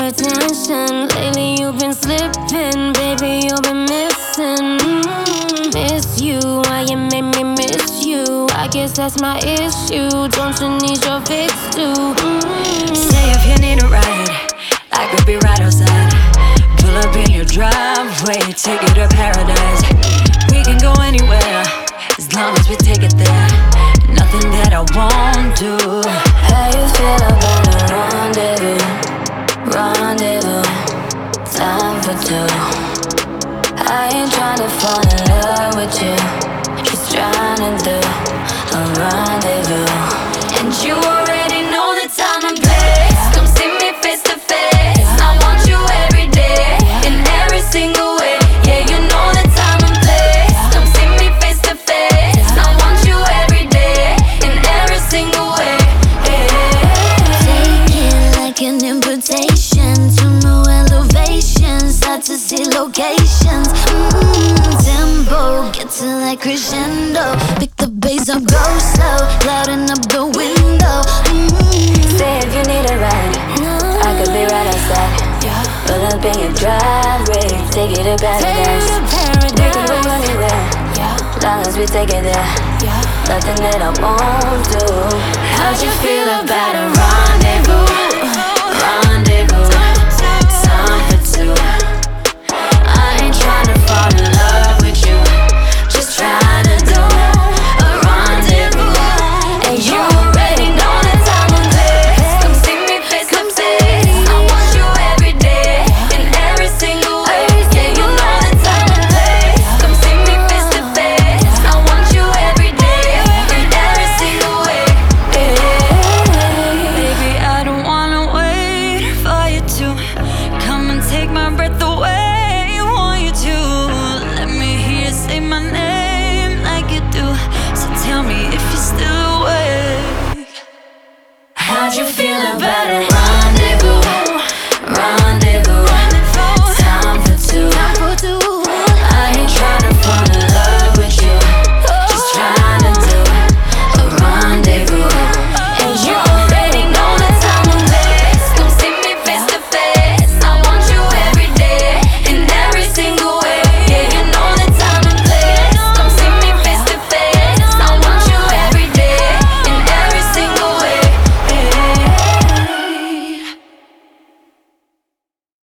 attention. Lately you've been slipping, baby, you've been missing. Miss you, why you made me miss you? I guess that's my issue. Don't you need your fix too? Say if you need a ride, I could be right outside. Pull up in your driveway, take you to paradise. We can go anywhere, as long as we take it there. Nothing that I won't do. How you feel about a rendezvous? Rendezvous, time for two. I ain't tryna fall in love with you, just tryna do a rendezvous. And you already know the time and place. Come see me face to face. I want you every day, in every single way. Yeah, you know the time and place. Come see me face to face. I want you every day, in every single way. Take it like an invitation to new elevations, hard to see locations. Tempo, get to that crescendo. Pick the bass up, go slow, louding up the window. Say if you need a ride, I could be right outside. Pull up in your driveway, take you to paradise. We can go anywhere, long as we take it there. Nothing that I won't do. How'd you feel about a rendezvous? Rendezvous, time for two. I ain't tryna fall in love